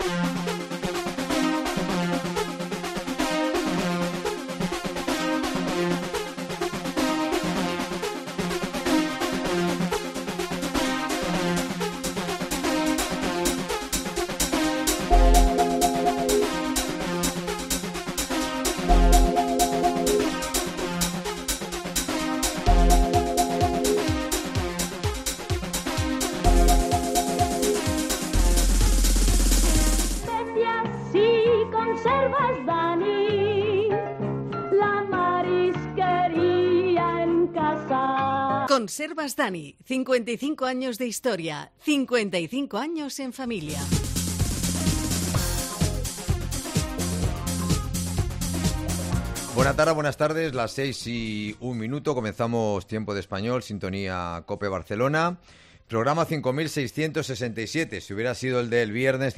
Conservas Dani, 55 años de historia, 55 años en familia. Buenas tardes, buenas tardes, las 6:01, comenzamos Tiempo de Español, sintonía COPE Barcelona, programa 5667, si hubiera sido el del viernes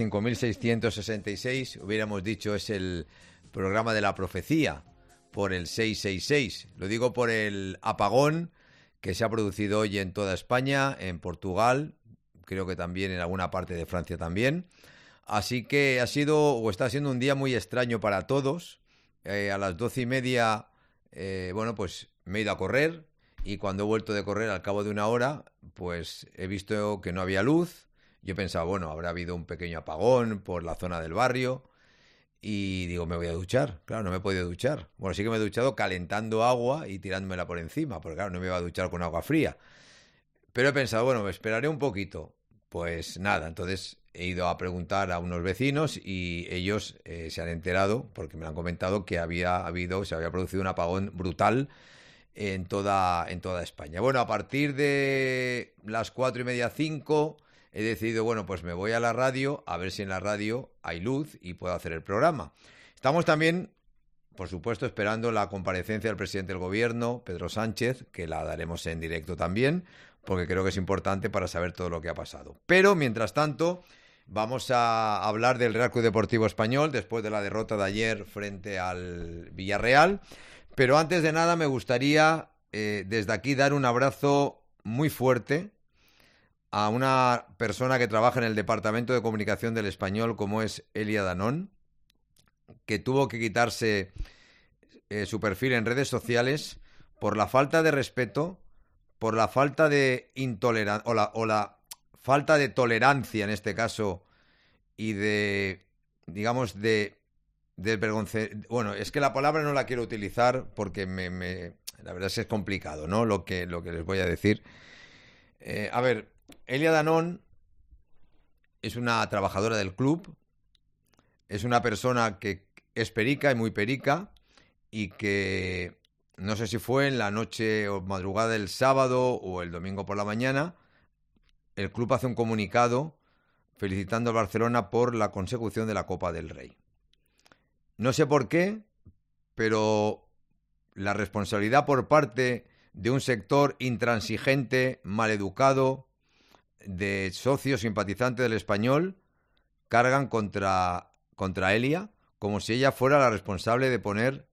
5666, hubiéramos dicho es el programa de la profecía, por el 666, lo digo por el apagón que se ha producido hoy en toda España, en Portugal, creo que también en alguna parte de Francia también. Así que ha sido o está siendo un día muy extraño para todos. A las 12:30, pues me he ido a correr y cuando he vuelto de correr al cabo de una hora, pues he visto que no había luz. Yo pensaba, bueno, habrá habido un pequeño apagón por la zona del barrio. Y digo, me voy a duchar. Claro, no me he podido duchar. Bueno, sí que me he duchado calentando agua y tirándomela por encima, porque claro, no me iba a duchar con agua fría. Pero he pensado, bueno, me esperaré un poquito. Pues nada, entonces he ido a preguntar a unos vecinos y ellos se han enterado, porque me han comentado que se había producido un apagón brutal en toda España. Bueno, a partir de las 4:30, 5... he decidido, bueno, pues me voy a la radio, a ver si en la radio hay luz y puedo hacer el programa. Estamos también, por supuesto, esperando la comparecencia del presidente del gobierno, Pedro Sánchez, que la daremos en directo también, porque creo que es importante para saber todo lo que ha pasado. Pero, mientras tanto, vamos a hablar del Real Club Deportivo Español, después de la derrota de ayer frente al Villarreal. Pero antes de nada, me gustaría, desde aquí, dar un abrazo muy fuerte a una persona que trabaja en el Departamento de Comunicación del Español, como es Elia Danón, que tuvo que quitarse su perfil en redes sociales por la falta de respeto, por la falta de intolerancia, o la falta de tolerancia en este caso, y de, digamos, de bueno, es que la palabra no la quiero utilizar porque la verdad es que es complicado, ¿no? Lo que les voy a decir. A ver, Elia Danón es una trabajadora del club, es una persona que es perica y muy perica y que no sé si fue en la noche o madrugada del sábado o el domingo por la mañana, el club hace un comunicado felicitando al Barcelona por la consecución de la Copa del Rey. No sé por qué, pero la responsabilidad por parte de un sector intransigente, maleducado, de socios simpatizantes del Español, cargan contra Elia, como si ella fuera la responsable de poner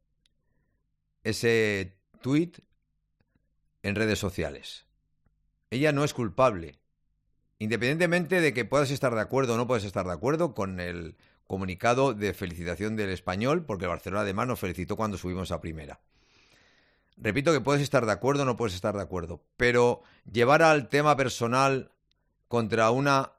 ese tuit en redes sociales. Ella no es culpable, independientemente de que puedas estar de acuerdo o no puedas estar de acuerdo con el comunicado de felicitación del Español, porque el Barcelona además nos felicitó cuando subimos a primera. Repito que puedes estar de acuerdo o no puedes estar de acuerdo, pero llevar al tema personal contra una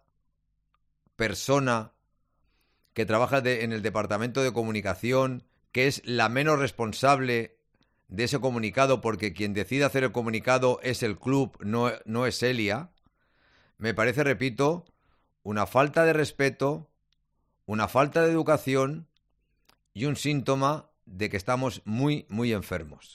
persona que trabaja en el departamento de comunicación, que es la menos responsable de ese comunicado, porque quien decide hacer el comunicado es el club, no es Elia, me parece, repito, una falta de respeto, una falta de educación y un síntoma de que estamos muy, muy enfermos.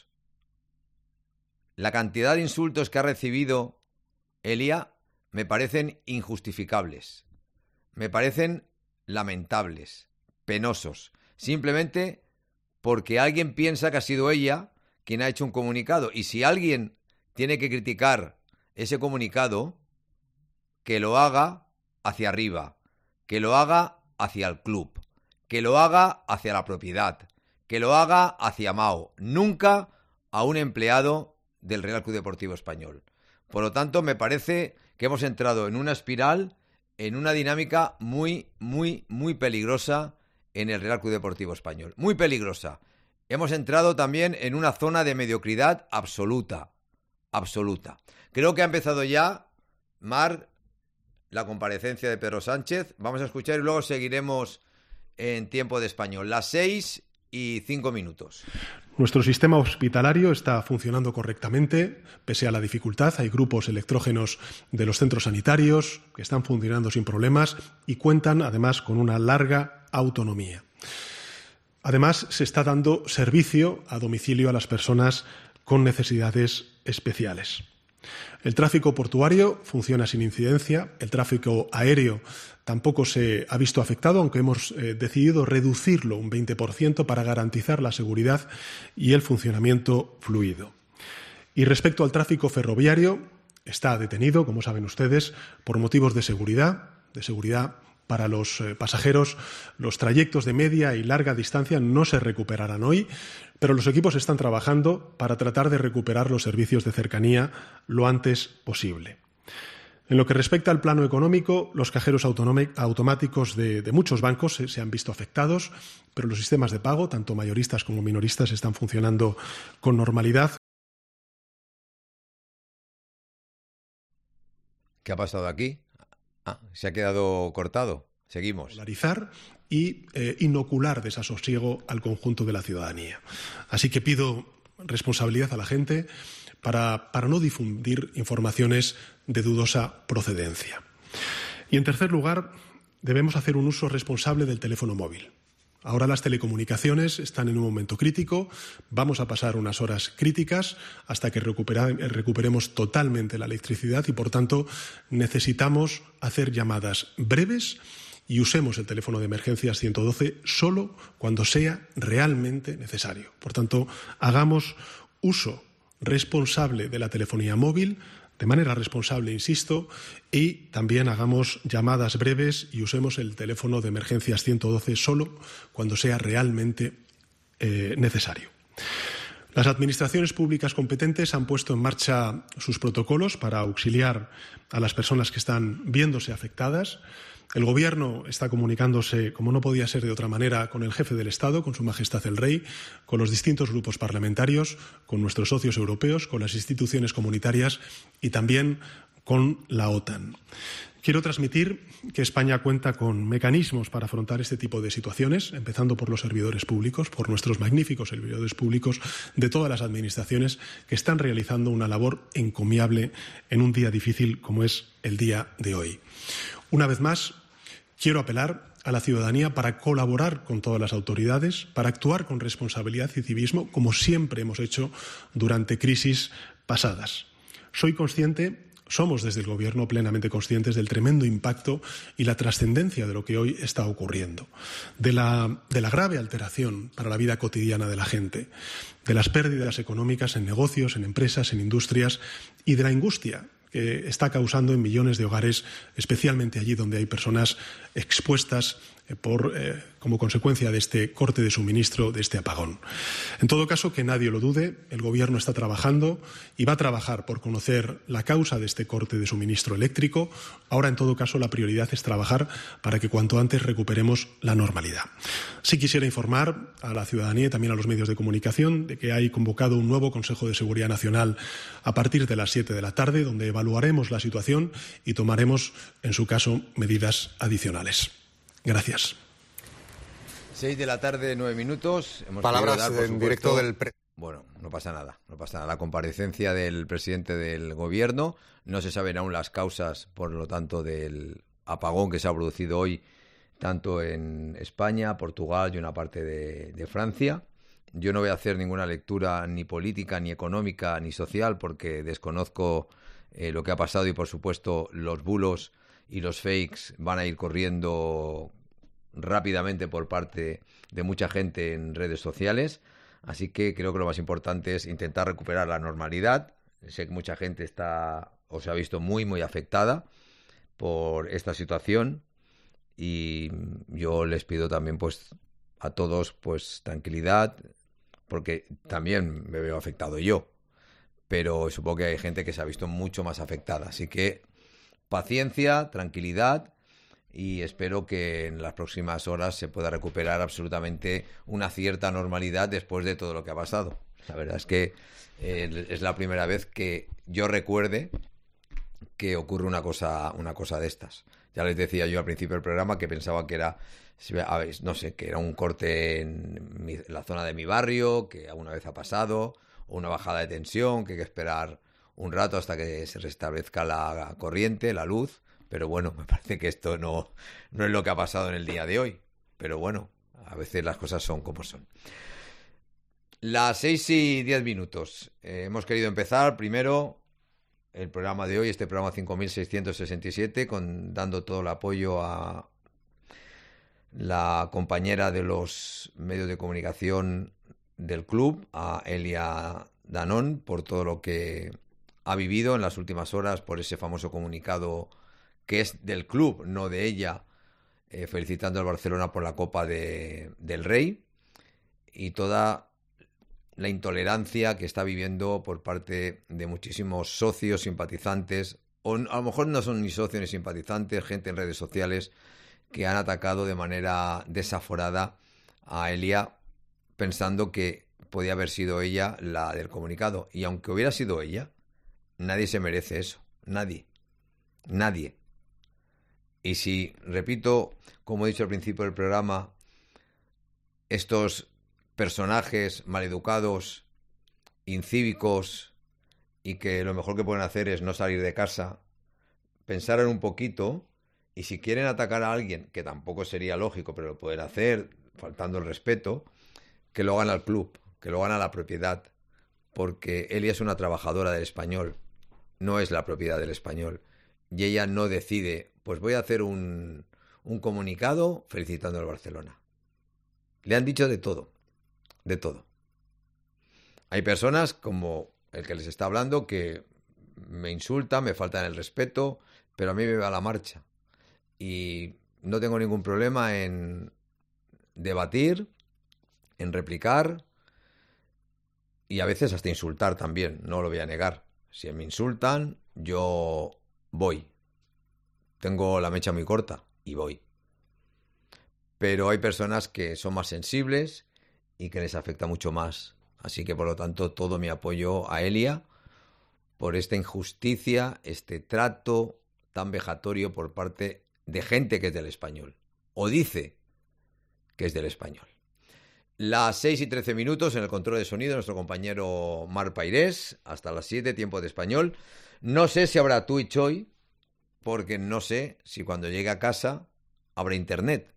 La cantidad de insultos que ha recibido Elia me parecen injustificables, me parecen lamentables, penosos, simplemente porque alguien piensa que ha sido ella quien ha hecho un comunicado. Y si alguien tiene que criticar ese comunicado, que lo haga hacia arriba, que lo haga hacia el club, que lo haga hacia la propiedad, que lo haga hacia Mao, nunca a un empleado del Real Club Deportivo Español. Por lo tanto, me parece que hemos entrado en una espiral en una dinámica muy, muy, muy peligrosa en el Real Club Deportivo Español. Muy peligrosa. Hemos entrado también en una zona de mediocridad absoluta. Absoluta. Creo que ha empezado ya, Mar, la comparecencia de Pedro Sánchez. Vamos a escuchar y luego seguiremos en Tiempo de Español. Las 6:05. Nuestro sistema hospitalario está funcionando correctamente, pese a la dificultad. Hay grupos electrógenos de los centros sanitarios que están funcionando sin problemas y cuentan, además, con una larga autonomía. Además, se está dando servicio a domicilio a las personas con necesidades especiales. El tráfico portuario funciona sin incidencia, el tráfico aéreo tampoco se ha visto afectado, aunque hemos decidido reducirlo un 20% para garantizar la seguridad y el funcionamiento fluido. Y respecto al tráfico ferroviario, está detenido, como saben ustedes, por motivos de seguridad para los pasajeros. Los trayectos de media y larga distancia no se recuperarán hoy, pero los equipos están trabajando para tratar de recuperar los servicios de cercanía lo antes posible. En lo que respecta al plano económico, los cajeros automáticos de muchos bancos se han visto afectados, pero los sistemas de pago, tanto mayoristas como minoristas, están funcionando con normalidad. ¿Qué ha pasado aquí? Se ha quedado cortado. Seguimos. Polarizar y inocular desasosiego al conjunto de la ciudadanía. Así que pido responsabilidad a la gente para no difundir informaciones de dudosa procedencia. Y en tercer lugar, debemos hacer un uso responsable del teléfono móvil. Ahora las telecomunicaciones están en un momento crítico, vamos a pasar unas horas críticas hasta que recuperemos totalmente la electricidad y, por tanto, necesitamos hacer llamadas breves y usemos el teléfono de emergencias 112 solo cuando sea realmente necesario. Por tanto, hagamos uso responsable de la telefonía móvil, de manera responsable, insisto, y también hagamos llamadas breves y usemos el teléfono de emergencias 112 solo cuando sea realmente necesario. Las administraciones públicas competentes han puesto en marcha sus protocolos para auxiliar a las personas que están viéndose afectadas. El Gobierno está comunicándose, como no podía ser de otra manera, con el jefe del Estado, con Su Majestad el Rey, con los distintos grupos parlamentarios, con nuestros socios europeos, con las instituciones comunitarias y también con la OTAN. Quiero transmitir que España cuenta con mecanismos para afrontar este tipo de situaciones, empezando por los servidores públicos, por nuestros magníficos servidores públicos de todas las administraciones que están realizando una labor encomiable en un día difícil como es el día de hoy. Una vez más, quiero apelar a la ciudadanía para colaborar con todas las autoridades, para actuar con responsabilidad y civismo, como siempre hemos hecho durante crisis pasadas. Somos desde el Gobierno plenamente conscientes del tremendo impacto y la trascendencia de lo que hoy está ocurriendo, de la grave alteración para la vida cotidiana de la gente, de las pérdidas económicas en negocios, en empresas, en industrias y de la angustia que está causando en millones de hogares, especialmente allí donde hay personas expuestas como consecuencia de este corte de suministro, de este apagón. En todo caso, que nadie lo dude, el Gobierno está trabajando y va a trabajar por conocer la causa de este corte de suministro eléctrico. Ahora, en todo caso, la prioridad es trabajar para que cuanto antes recuperemos la normalidad. Sí quisiera informar a la ciudadanía y también a los medios de comunicación de que hay convocado un nuevo Consejo de Seguridad Nacional a partir de las 7 de la tarde, donde evaluaremos la situación y tomaremos, en su caso, medidas adicionales. Gracias. 6 de la tarde, 9 minutos. Palabras en directo del... Bueno, no pasa nada. La comparecencia del presidente del Gobierno. No se saben aún las causas, por lo tanto, del apagón que se ha producido hoy, tanto en España, Portugal y una parte de Francia. Yo no voy a hacer ninguna lectura ni política, ni económica, ni social, porque desconozco lo que ha pasado y, por supuesto, los bulos y los fakes van a ir corriendo rápidamente por parte de mucha gente en redes sociales. Así que creo que lo más importante es intentar recuperar la normalidad. Sé que mucha gente está o se ha visto muy, muy afectada por esta situación y yo les pido también pues a todos pues tranquilidad, porque también me veo afectado yo, pero supongo que hay gente que se ha visto mucho más afectada. Así que paciencia, tranquilidad y espero que en las próximas horas se pueda recuperar absolutamente una cierta normalidad después de todo lo que ha pasado. La verdad es que es la primera vez que yo recuerde que ocurre una cosa de estas. Ya les decía yo al principio del programa que pensaba que era, no sé, que era un corte en la zona de mi barrio, que alguna vez ha pasado, o una bajada de tensión, que hay que esperar un rato hasta que se restablezca la corriente, la luz. Pero bueno, me parece que esto no es lo que ha pasado en el día de hoy. Pero bueno, a veces las cosas son como son. Las 6:10. Hemos querido empezar primero el programa de hoy, este programa 5667, dando todo el apoyo a la compañera de los medios de comunicación del club, a Elia Danón, por todo lo que ha vivido en las últimas horas, por ese famoso comunicado que es del club, no de ella, felicitando al Barcelona por la Copa del Rey, y toda la intolerancia que está viviendo por parte de muchísimos socios, simpatizantes, o a lo mejor no son ni socios ni simpatizantes, gente en redes sociales que han atacado de manera desaforada a Elia, pensando que podía haber sido ella la del comunicado. Y aunque hubiera sido ella, nadie se merece eso. Nadie. Y si, repito, como he dicho al principio del programa, estos personajes maleducados, incívicos, y que lo mejor que pueden hacer es no salir de casa, pensaran un poquito, y si quieren atacar a alguien, que tampoco sería lógico, pero lo pueden hacer, faltando el respeto, que lo hagan al club, que lo hagan a la propiedad, porque Elia es una trabajadora del Español, no es la propiedad del Español, y ella no decide, pues voy a hacer un comunicado felicitando al Barcelona. Le han dicho de todo. Hay personas como el que les está hablando que me insultan, me faltan el respeto, pero a mí me va la marcha. Y no tengo ningún problema en debatir, en replicar y a veces hasta insultar también, no lo voy a negar. Si me insultan, yo voy. Tengo la mecha muy corta y voy. Pero hay personas que son más sensibles y que les afecta mucho más. Así que, por lo tanto, todo mi apoyo a Elia por esta injusticia, este trato tan vejatorio por parte de gente que es del Español. O dice que es del Español. Las 6:13 en el control de sonido, nuestro compañero Mar Pairés, hasta las 7, tiempo de español. No sé si habrá Twitch hoy, porque no sé si cuando llegue a casa habrá internet.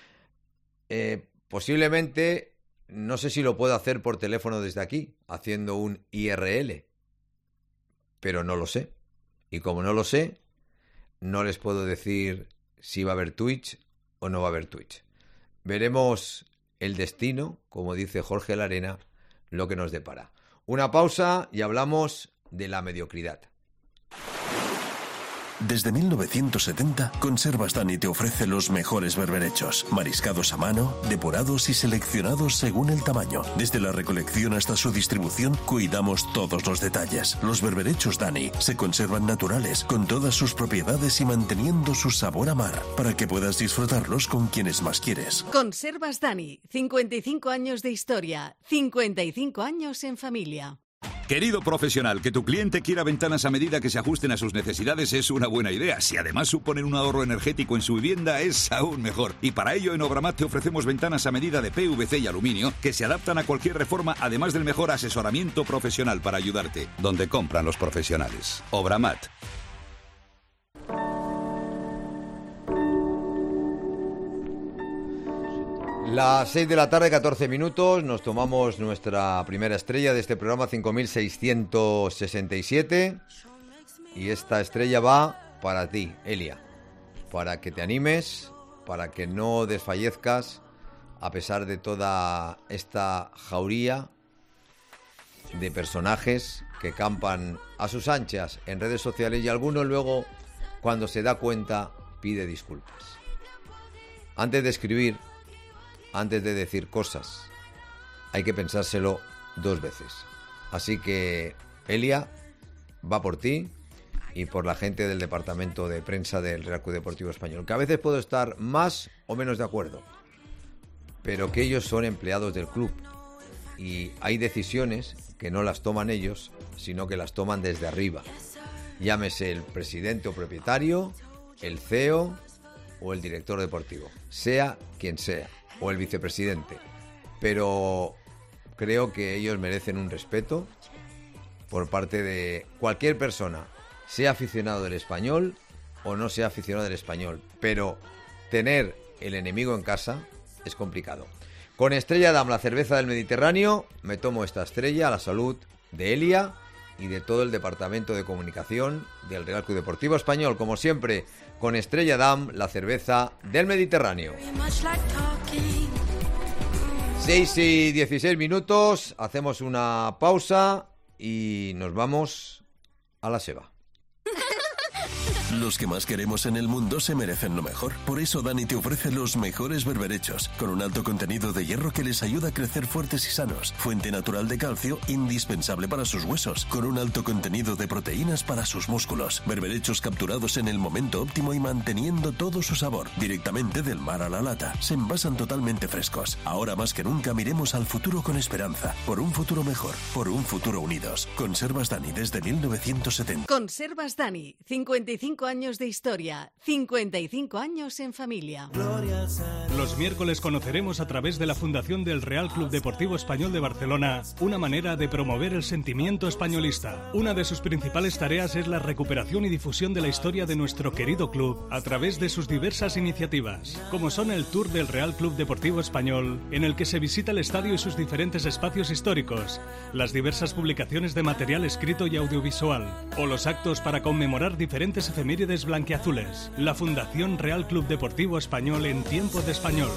Posiblemente, no sé si lo puedo hacer por teléfono desde aquí, haciendo un IRL, pero no lo sé. Y como no lo sé, no les puedo decir si va a haber Twitch o no va a haber Twitch. Veremos el destino, como dice Jorge Larena, lo que nos depara. Una pausa y hablamos de la mediocridad. Desde 1970, Conservas Dani te ofrece los mejores berberechos, mariscados a mano, depurados y seleccionados según el tamaño. Desde la recolección hasta su distribución, cuidamos todos los detalles. Los berberechos Dani se conservan naturales, con todas sus propiedades y manteniendo su sabor a mar, para que puedas disfrutarlos con quienes más quieres. Conservas Dani, 55 años de historia, 55 años en familia. Querido profesional, que tu cliente quiera ventanas a medida que se ajusten a sus necesidades es una buena idea. Si además suponen un ahorro energético en su vivienda, es aún mejor. Y para ello, en Obramat te ofrecemos ventanas a medida de PVC y aluminio que se adaptan a cualquier reforma, además del mejor asesoramiento profesional para ayudarte. Donde compran los profesionales. Obramat. Las 6:14 p.m, nos tomamos nuestra primera estrella de este programa 5667 y esta estrella va para ti, Elia, para que te animes, para que no desfallezcas a pesar de toda esta jauría de personajes que campan a sus anchas en redes sociales y alguno luego, cuando se da cuenta, pide disculpas. Antes de escribir, antes de decir cosas, hay que pensárselo 2 veces. Así que, Elia, va por ti y por la gente del departamento de prensa del Real Club Deportivo Español, que a veces puedo estar más o menos de acuerdo, pero que ellos son empleados del club y hay decisiones que no las toman ellos, sino que las toman desde arriba. Llámese el presidente o propietario, el CEO o el director deportivo, sea quien sea, o el vicepresidente. Pero creo que ellos merecen un respeto por parte de cualquier persona, sea aficionado del Español o no sea aficionado del Español. Pero tener el enemigo en casa es complicado. Con Estrella Damm, la cerveza del Mediterráneo, me tomo esta estrella a la salud de Elia y de todo el departamento de comunicación del Real Club Deportivo Español. Como siempre, con Estrella Damm, la cerveza del Mediterráneo. 6:16, hacemos una pausa y nos vamos a la Seba. Los que más queremos en el mundo se merecen lo mejor. Por eso Dani te ofrece los mejores berberechos, con un alto contenido de hierro que les ayuda a crecer fuertes y sanos. Fuente natural de calcio, indispensable para sus huesos, con un alto contenido de proteínas para sus músculos. Berberechos capturados en el momento óptimo y manteniendo todo su sabor, directamente del mar a la lata. Se envasan totalmente frescos. Ahora más que nunca miremos al futuro con esperanza. Por un futuro mejor, por un futuro unidos. Conservas Dani desde 1970. Conservas Dani, 55 años de historia, 55 años en familia. Los miércoles conoceremos a través de la Fundación del Real Club Deportivo Español de Barcelona una manera de promover el sentimiento españolista. Una de sus principales tareas es la recuperación y difusión de la historia de nuestro querido club a través de sus diversas iniciativas, como son el Tour del Real Club Deportivo Español, en el que se visita el estadio y sus diferentes espacios históricos, las diversas publicaciones de material escrito y audiovisual, o los actos para conmemorar diferentes efemérides blanquiazules. La Fundación Real Club Deportivo Español en tiempo de español.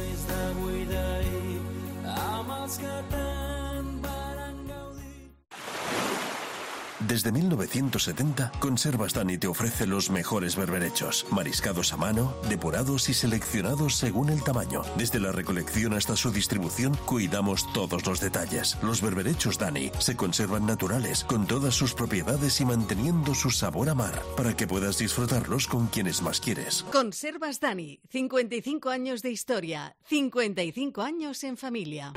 Desde 1970, Conservas Dani te ofrece los mejores berberechos, mariscados a mano, depurados y seleccionados según el tamaño. Desde la recolección hasta su distribución, cuidamos todos los detalles. Los berberechos Dani se conservan naturales, con todas sus propiedades y manteniendo su sabor a mar, para que puedas disfrutarlos con quienes más quieres. Conservas Dani, 55 años de historia, 55 años en familia.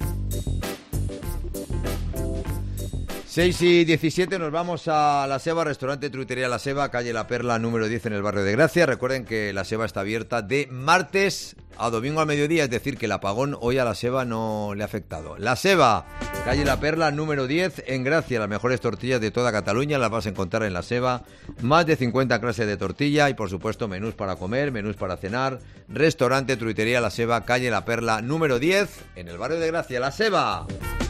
6:17, nos vamos a La Seba, restaurante Truitería La Seba, calle La Perla, número 10 en el barrio de Gracia. Recuerden que La Seba está abierta de martes a domingo al mediodía, es decir, que el apagón hoy a La Seba no le ha afectado. La Seba, calle La Perla, número 10 en Gracia. Las mejores tortillas de toda Cataluña las vas a encontrar en La Seba. Más de 50 clases de tortilla y, por supuesto, menús para comer, menús para cenar. Restaurante Truitería La Seba, calle La Perla, número 10 en el barrio de Gracia. La Seba.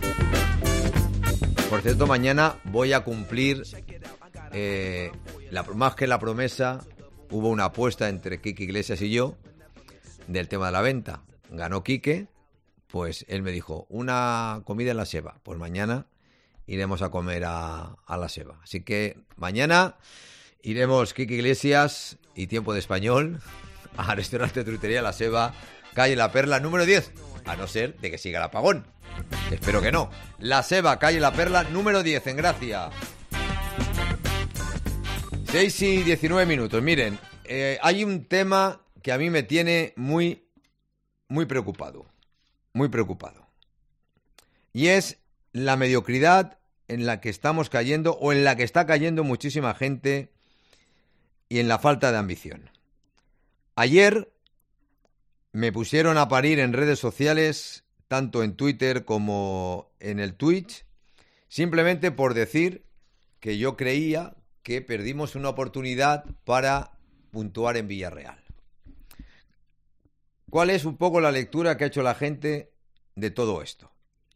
Por cierto, mañana voy a cumplir, más que la promesa, hubo una apuesta entre Quique Iglesias y yo del tema de la venta. Ganó Quique, pues él me dijo, una comida en La Seba. Pues mañana iremos a comer a La Seba. Así que mañana iremos Quique Iglesias y Tiempo de Español a restaurante Truitería La Seba, calle La Perla, número 10. A no ser de que siga el apagón. Espero que no. La Seba, calle La Perla, número 10 en Gracia. 6:19. Miren, hay un tema que a mí me tiene muy preocupado. Muy preocupado. Y es la mediocridad en la que estamos cayendo, o en la que está cayendo muchísima gente, y en la falta de ambición. Ayer me pusieron a parir en redes sociales, tanto en Twitter como en el Twitch, simplemente por decir que yo creía que perdimos una oportunidad para puntuar en Villarreal. ¿Cuál es un poco la lectura que ha hecho la gente de todo esto?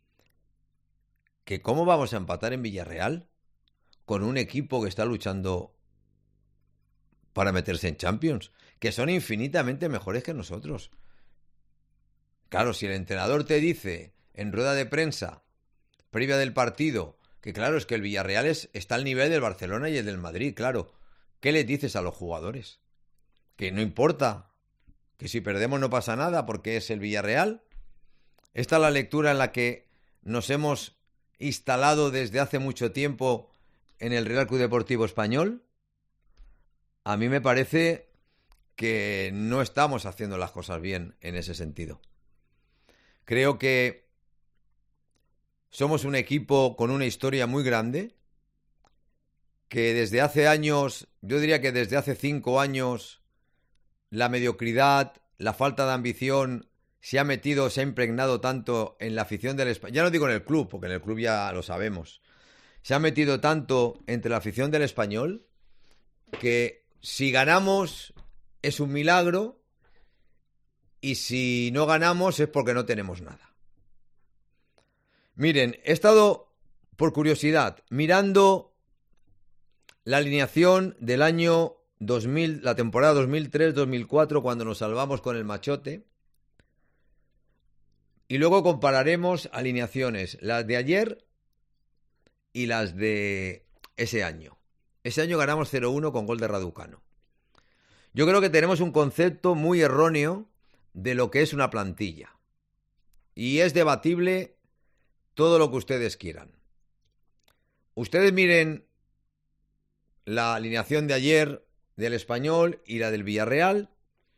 ¿Que cómo vamos a empatar en Villarreal con un equipo que está luchando para meterse en Champions? Que son infinitamente mejores que nosotros. Claro, si el entrenador te dice en rueda de prensa, previa del partido, que claro, es que el Villarreal está al nivel del Barcelona y el del Madrid, claro, ¿qué le dices a los jugadores? Que no importa, que si perdemos no pasa nada porque es el Villarreal. Esta es la lectura en la que nos hemos instalado desde hace mucho tiempo en el Real Club Deportivo Español. a mí me parece que no estamos haciendo las cosas bien en ese sentido. Creo que somos un equipo con una historia muy grande, que desde hace años, yo diría que desde hace 5 años, la mediocridad, la falta de ambición se ha impregnado tanto en la afición del Español. Ya no digo en el club, porque en el club ya lo sabemos. Se ha metido tanto entre la afición del Español que si ganamos es un milagro y si no ganamos es porque no tenemos nada. Miren, he estado, por curiosidad, mirando la alineación del año 2000, la temporada 2003-2004, cuando nos salvamos con el Machote, y luego compararemos alineaciones, las de ayer y las de ese año. Ese año ganamos 0-1 con gol de Raducanu. Yo creo que tenemos un concepto muy erróneo de lo que es una plantilla. Y es debatible todo lo que ustedes quieran. Ustedes miren la alineación de ayer del Español y la del Villarreal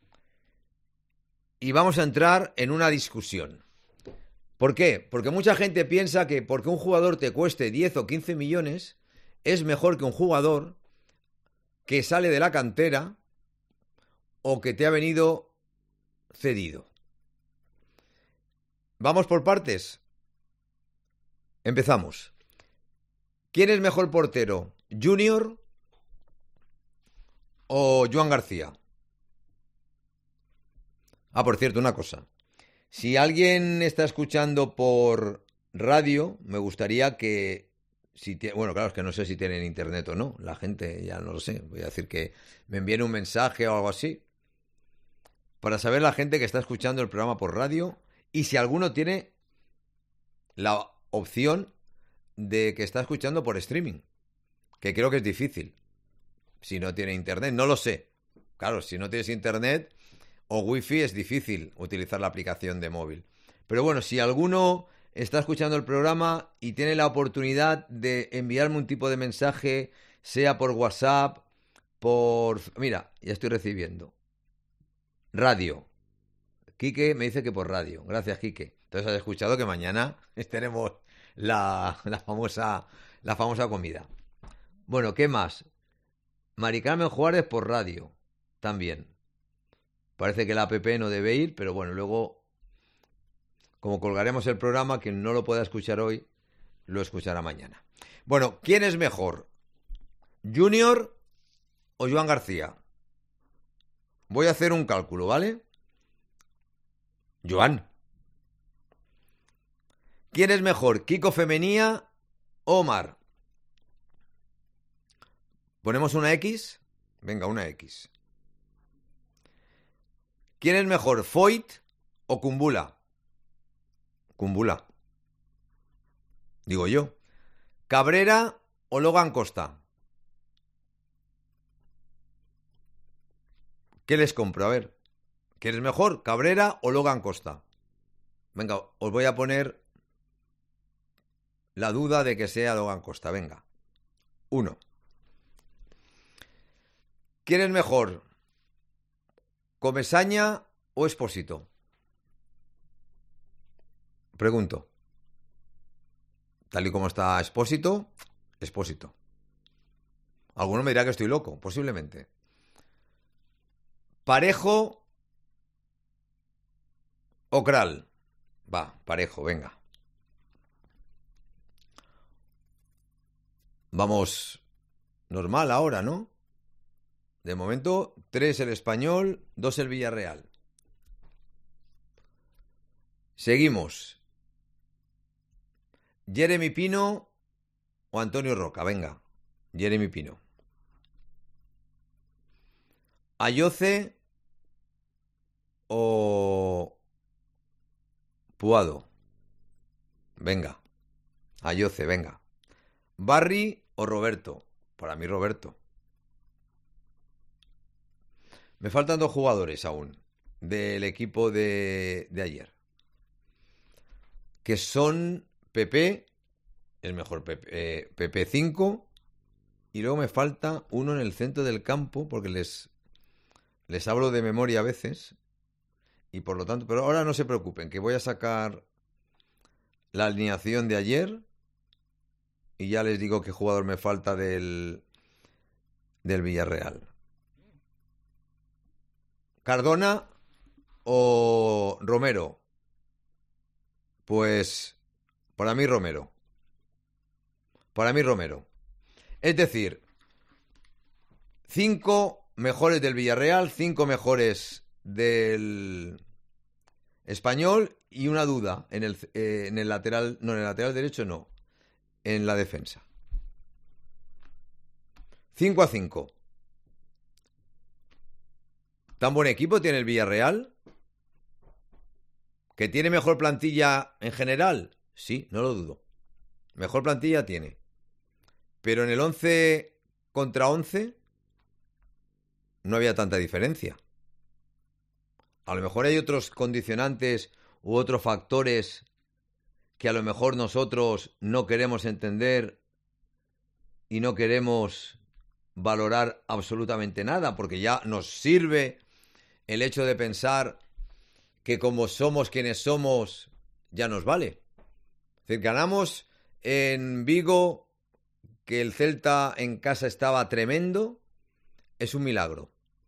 y vamos a entrar en una discusión. ¿Por qué? Porque mucha gente piensa que porque un jugador te cueste 10 o 15 millones es mejor que un jugador que sale de la cantera o que te ha venido cedido. Vamos por partes. Empezamos. ¿Quién es mejor portero? ¿Junior o Joan García? Ah, por cierto, una cosa. Si alguien está escuchando por radio, me gustaría que... Bueno, claro, es que no sé si tienen internet o no. La gente, ya no lo sé. Voy a decir que me envíen un mensaje o algo así. Para saber la gente que está escuchando el programa por radio y si alguno tiene la opción de que está escuchando por streaming. Que creo que es difícil. Si no tiene internet, no lo sé. Claro, si no tienes internet o wifi es difícil utilizar la aplicación de móvil. Pero bueno, si alguno está escuchando el programa y tiene la oportunidad de enviarme un tipo de mensaje, sea por WhatsApp, Mira, ya estoy recibiendo. Radio. Quique me dice que por radio. Gracias, Quique. Entonces has escuchado que mañana tenemos la famosa comida. Bueno, ¿qué más? Mari Carmen Juárez por radio. También. Parece que la app no debe ir, pero bueno, luego, como colgaremos el programa, quien no lo pueda escuchar hoy, lo escuchará mañana. Bueno, ¿quién es mejor? ¿Junior o Joan García? Voy a hacer un cálculo, ¿vale? Joan. ¿Quién es mejor? ¿Kiko Femenía o Omar? ¿Ponemos una X? Venga, una X. ¿Quién es mejor? ¿Foyt o Kumbula? Kumbula. Digo yo. ¿Cabrera o Logan Costa? ¿Qué les compro? A ver. ¿Quién es mejor? ¿Cabrera o Logan Costa? Venga, os voy a poner la duda de que sea Logan Costa. Venga. 1. ¿Quién es mejor? ¿Comesaña o Expósito? Pregunto. Tal y como está Expósito, Expósito. Alguno me dirá que estoy loco, posiblemente. ¿Parejo o Kral? Va, Parejo, venga. Vamos normal ahora, ¿no? De momento, 3 el Español, 2 el Villarreal. Seguimos. ¿Jeremy Pino o Antonio Roca? Venga, Jeremy Pino. ¿Ayoce o Puado? Venga, Ayoce, venga. ¿Barry o Roberto? Para mí Roberto. Me faltan 2 jugadores aún del equipo de ayer. Que son Pepe, el mejor Pepe 5 y luego me falta uno en el centro del campo, porque les hablo de memoria a veces, y por lo tanto, pero ahora no se preocupen, que voy a sacar la alineación de ayer y ya les digo qué jugador me falta del Villarreal. ¿Cardona o Romero? Pues para mí Romero. Es decir, 5 mejores del Villarreal, 5 mejores del Español y una duda en el lateral, no, en el lateral derecho no, en la defensa. 5-5. ¿Tan buen equipo tiene el Villarreal? ¿Que tiene mejor plantilla en general? Sí, no lo dudo. Mejor plantilla tiene. Pero en el 11 contra 11 no había tanta diferencia. A lo mejor hay otros condicionantes u otros factores que a lo mejor nosotros no queremos entender y no queremos valorar absolutamente nada, porque ya nos sirve el hecho de pensar que como somos quienes somos, ya nos vale. Es decir, ganamos en Vigo, que el Celta en casa estaba tremendo, es un milagro.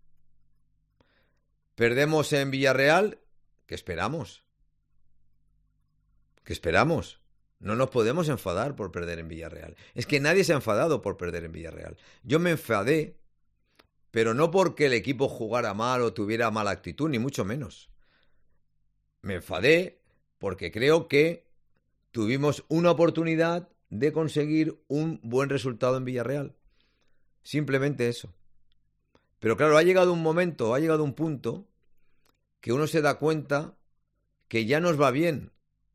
Perdemos en Villarreal, ¿qué esperamos? ¿Qué esperamos? No nos podemos enfadar por perder en Villarreal. Es que nadie se ha enfadado por perder en Villarreal. Yo me enfadé, pero no porque el equipo jugara mal o tuviera mala actitud, ni mucho menos. Me enfadé porque creo que tuvimos una oportunidad de conseguir un buen resultado en Villarreal. Simplemente eso. Pero claro, ha llegado un punto que uno se da cuenta que ya nos va bien,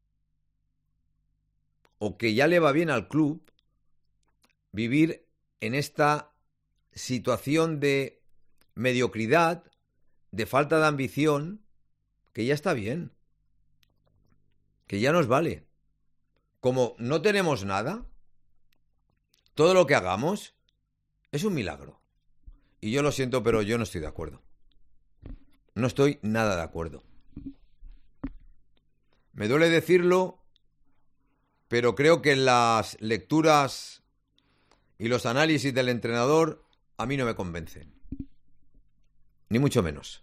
o que ya le va bien al club vivir en esta situación de mediocridad, de falta de ambición, que ya está bien, que ya nos vale. Como no tenemos nada, todo lo que hagamos es un milagro. Y yo lo siento, pero yo no estoy de acuerdo. No estoy nada de acuerdo. Me duele decirlo, pero creo que las lecturas y los análisis del entrenador a mí no me convencen. Ni mucho menos.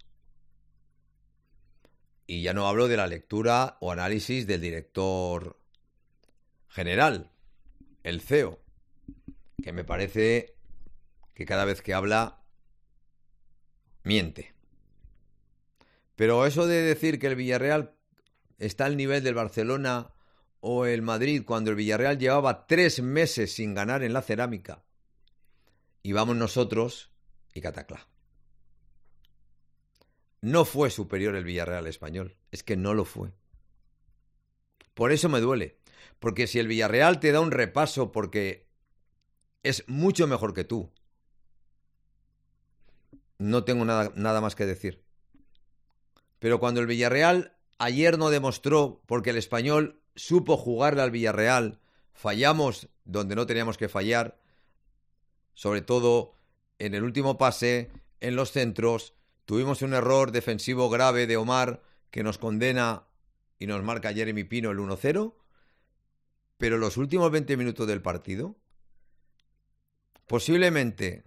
Y ya no hablo de la lectura o análisis del director general, el CEO, que me parece que cada vez que habla miente. Pero eso de decir que el Villarreal está al nivel del Barcelona o el Madrid, cuando el Villarreal llevaba 3 meses sin ganar en la Cerámica, y vamos nosotros y cataclá. No fue superior el Villarreal español, es que no lo fue. Por eso me duele, porque si el Villarreal te da un repaso porque es mucho mejor que tú, no tengo nada más que decir. Pero cuando el Villarreal ayer no demostró, porque el Español supo jugarle al Villarreal, fallamos donde no teníamos que fallar, sobre todo en el último pase, en los centros, tuvimos un error defensivo grave de Omar que nos condena y nos marca Jeremy Pino el 1-0, pero los últimos 20 minutos del partido, posiblemente,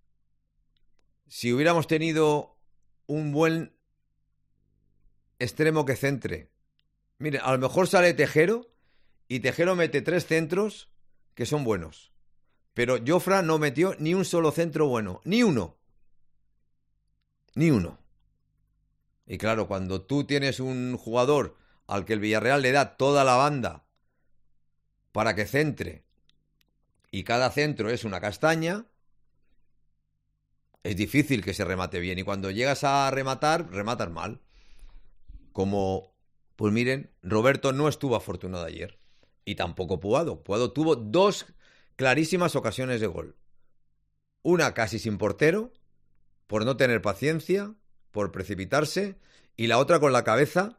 si hubiéramos tenido un buen extremo que centre, mire, a lo mejor sale Tejero y Tejero mete 3 centros que son buenos, pero Jofra no metió ni un solo centro bueno, ni uno. Y claro, cuando tú tienes un jugador al que el Villarreal le da toda la banda para que centre y cada centro es una castaña, es difícil que se remate bien. Y cuando llegas a rematar, rematas mal. Como, pues miren, Roberto no estuvo afortunado ayer. Y tampoco Puado. Puado tuvo 2 clarísimas ocasiones de gol. Una casi sin portero, por no tener paciencia, por precipitarse, y la otra con la cabeza,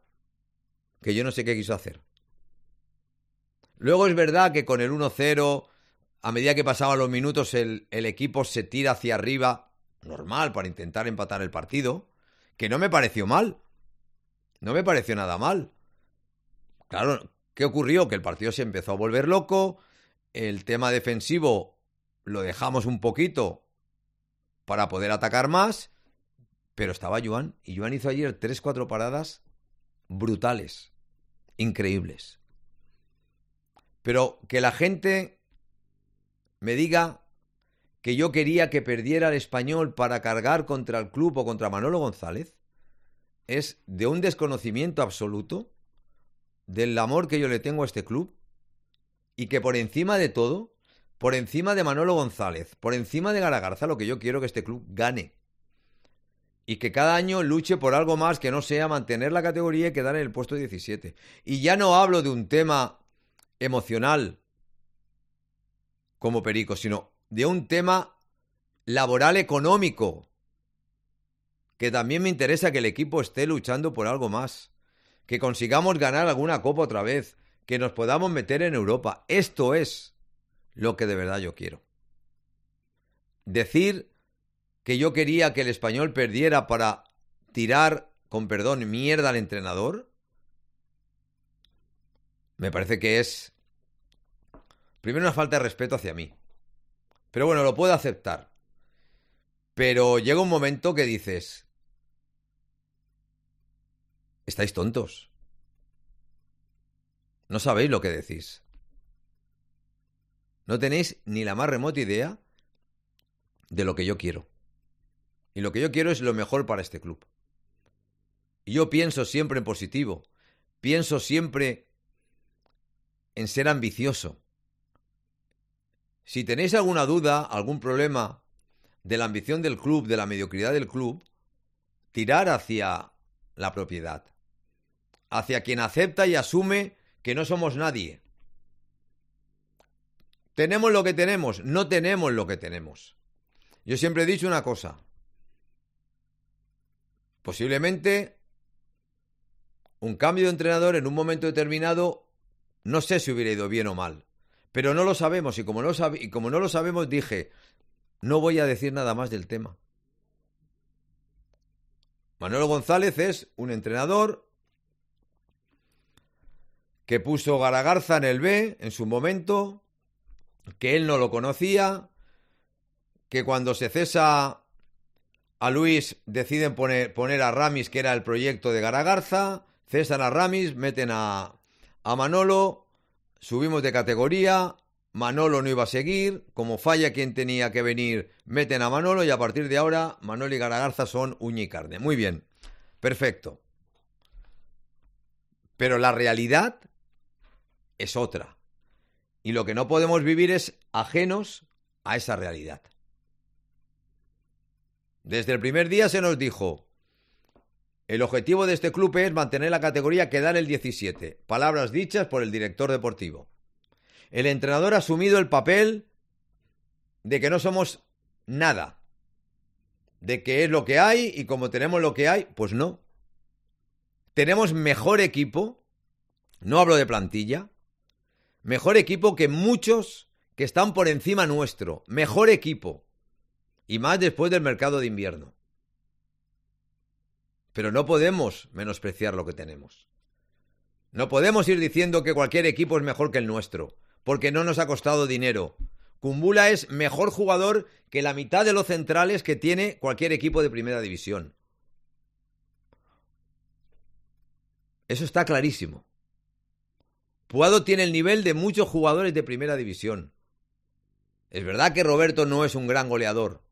que yo no sé qué quiso hacer. Luego es verdad que con el 1-0 a medida que pasaban los minutos el equipo se tira hacia arriba, normal, para intentar empatar el partido, que no me pareció mal. No me pareció nada mal. Claro, ¿qué ocurrió? Que el partido se empezó a volver loco, el tema defensivo lo dejamos un poquito para poder atacar más, pero estaba Joan, y Joan hizo ayer 3-4 paradas brutales, increíbles. Pero que la gente me diga que yo quería que perdiera el Español para cargar contra el club o contra Manolo González es de un desconocimiento absoluto del amor que yo le tengo a este club, y que por encima de todo, por encima de Manolo González, por encima de Garagarza, lo que yo quiero es que este club gane. Y que cada año luche por algo más que no sea mantener la categoría y quedar en el puesto 17. Y ya no hablo de un tema emocional como Perico, sino de un tema laboral económico, que también me interesa que el equipo esté luchando por algo más, que consigamos ganar alguna copa otra vez, que nos podamos meter en Europa. Esto es lo que de verdad yo quiero. Decir que yo quería que el Español perdiera para tirar, con perdón, mierda al entrenador, me parece que es, primero, una falta de respeto hacia mí. Pero bueno, lo puedo aceptar. Pero llega un momento que dices, estáis tontos. No sabéis lo que decís. No tenéis ni la más remota idea de lo que yo quiero. Y lo que yo quiero es lo mejor para este club. Y yo pienso siempre en positivo. Pienso siempre en ser ambicioso. Si tenéis alguna duda, algún problema de la ambición del club, de la mediocridad del club, tirar hacia la propiedad. Hacia quien acepta y asume que no somos nadie. ¿Tenemos lo que tenemos? No tenemos lo que tenemos. Yo siempre he dicho una cosa. Posiblemente un cambio de entrenador en un momento determinado, no sé si hubiera ido bien o mal, pero no lo sabemos, y como no lo sabemos, dije, no voy a decir nada más del tema. Manolo González es un entrenador que puso Garagarza en el B en su momento, que él no lo conocía, que cuando se cesa a Luis deciden poner a Ramis, que era el proyecto de Garagarza, cesan a Ramis, meten a Manolo, subimos de categoría, Manolo no iba a seguir, como falla quien tenía que venir, meten a Manolo, y a partir de ahora Manolo y Garagarza son uña y carne. Muy bien, perfecto. Pero la realidad es otra. Y lo que no podemos vivir es ajenos a esa realidad. Desde el primer día se nos dijo, el objetivo de este club es mantener la categoría, quedar el 17. Palabras dichas por el director deportivo. El entrenador ha asumido el papel de que no somos nada. De que es lo que hay, y como tenemos lo que hay, pues no. Tenemos mejor equipo, no hablo de plantilla, mejor equipo que muchos que están por encima nuestro. Mejor equipo. Y más después del mercado de invierno. Pero no podemos menospreciar lo que tenemos. No podemos ir diciendo que cualquier equipo es mejor que el nuestro, porque no nos ha costado dinero. Kumbula es mejor jugador que la mitad de los centrales que tiene cualquier equipo de primera división. Eso está clarísimo. Puado tiene el nivel de muchos jugadores de primera división. Es verdad que Roberto no es un gran goleador,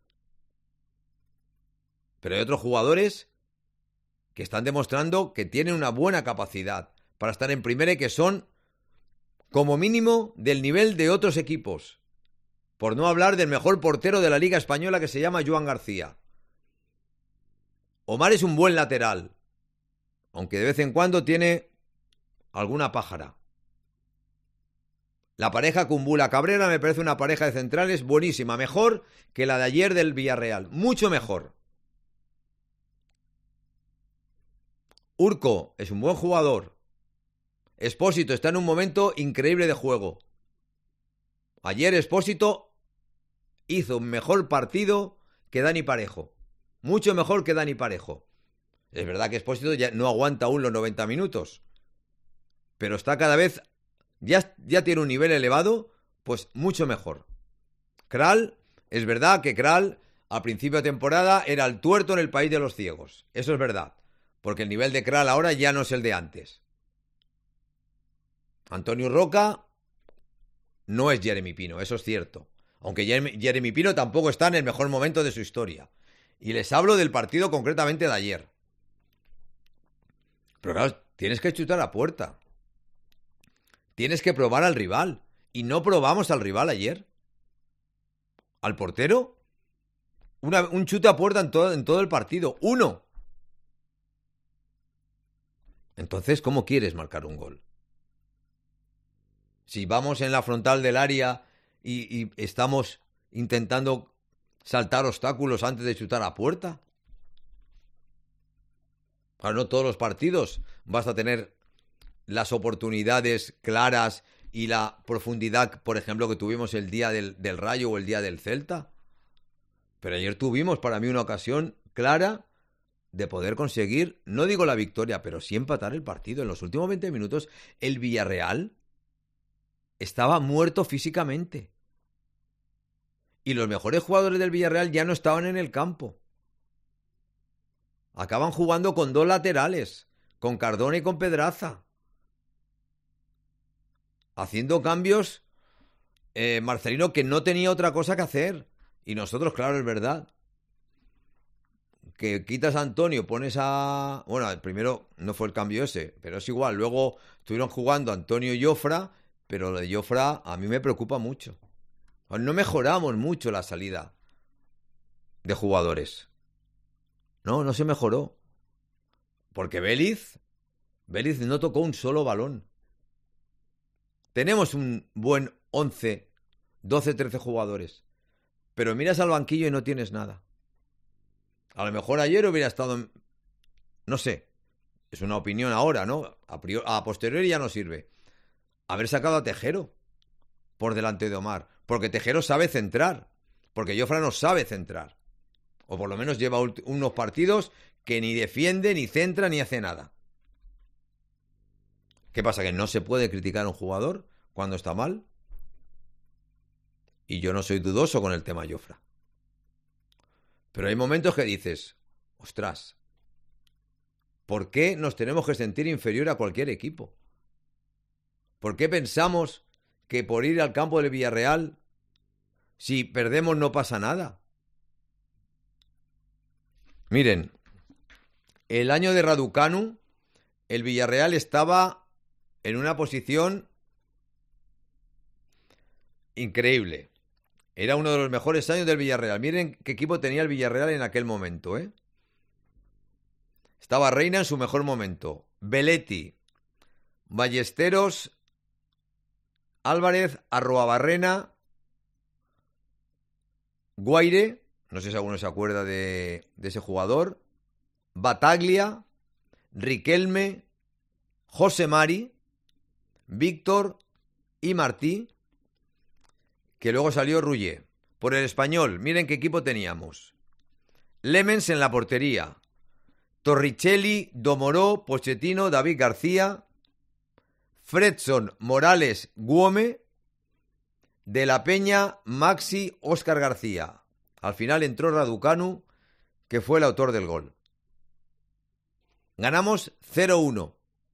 pero hay otros jugadores que están demostrando que tienen una buena capacidad para estar en primera y que son, como mínimo, del nivel de otros equipos. Por no hablar del mejor portero de la Liga Española, que se llama Joan García. Omar es un buen lateral, aunque de vez en cuando tiene alguna pájara. La pareja Kumbula-Cabrera me parece una pareja de centrales buenísima, mejor que la de ayer del Villarreal, mucho mejor. Urco es un buen jugador. Expósito está en un momento increíble de juego. Ayer Expósito hizo un mejor partido que Dani Parejo. Mucho mejor que Dani Parejo. Es verdad que Expósito ya no aguanta aún los 90 minutos. Pero está cada vez... Ya tiene un nivel elevado, pues mucho mejor. Kral, es verdad que Kral a principio de temporada era el tuerto en el país de los ciegos. Eso es verdad. Porque el nivel de Kral ahora ya no es el de antes. Antonio Roca no es Jeremy Pino, eso es cierto. Aunque Jeremy Pino tampoco está en el mejor momento de su historia. Y les hablo del partido concretamente de ayer. Pero claro, tienes que chutar a puerta. Tienes que probar al rival. Y no probamos al rival ayer. Al portero. Un chute a puerta en todo el partido. 1. Entonces, ¿cómo quieres marcar un gol? Si vamos en la frontal del área y estamos intentando saltar obstáculos antes de chutar a puerta. Ahora, no todos los partidos vas a tener las oportunidades claras y la profundidad, por ejemplo, que tuvimos el día del Rayo o el día del Celta. Pero ayer tuvimos para mí una ocasión clara de poder conseguir, no digo la victoria, pero sí empatar el partido. En los últimos 20 minutos el Villarreal estaba muerto físicamente. Y los mejores jugadores del Villarreal ya no estaban en el campo. Acaban jugando con 2 laterales, con Cardona y con Pedraza. Haciendo cambios, Marcelino, que no tenía otra cosa que hacer. Y nosotros, claro, es verdad, que quitas a Antonio, pones a... Bueno, el primero no fue el cambio ese, pero es igual. Luego estuvieron jugando Antonio y Jofra, pero lo de Jofra a mí me preocupa mucho. No mejoramos mucho la salida de jugadores. No se mejoró. Porque Vélez no tocó un solo balón. Tenemos un buen 11, 12, 13 jugadores. Pero miras al banquillo y no tienes nada. A lo mejor ayer hubiera estado... No sé. Es una opinión ahora, ¿no? A posteriori ya no sirve. Haber sacado a Tejero por delante de Omar. Porque Tejero sabe centrar. Porque Jofra no sabe centrar. O por lo menos lleva unos partidos que ni defiende, ni centra, ni hace nada. ¿Qué pasa? ¿Que no se puede criticar a un jugador cuando está mal? Y yo no soy dudoso con el tema Jofra. Pero hay momentos que dices, ostras, ¿por qué nos tenemos que sentir inferior a cualquier equipo? ¿Por qué pensamos que por ir al campo del Villarreal, si perdemos no pasa nada? Miren, el año de Raducanu, el Villarreal estaba en una posición increíble. Era uno de los mejores años del Villarreal. Miren qué equipo tenía el Villarreal en aquel momento, ¿eh? Estaba Reina en su mejor momento. Belletti, Ballesteros, Álvarez, Arruabarrena, Guaire, no sé si alguno se acuerda de ese jugador, Bataglia, Riquelme, José Mari, Víctor y Martí, que luego salió Rullé. Por el Español, miren qué equipo teníamos. Lemens en la portería, Torricelli, Domoró, Pochettino, David García, Fredson, Morales, Guome, De la Peña, Maxi, Óscar García. Al final entró Raducanu, que fue el autor del gol. Ganamos 0-1.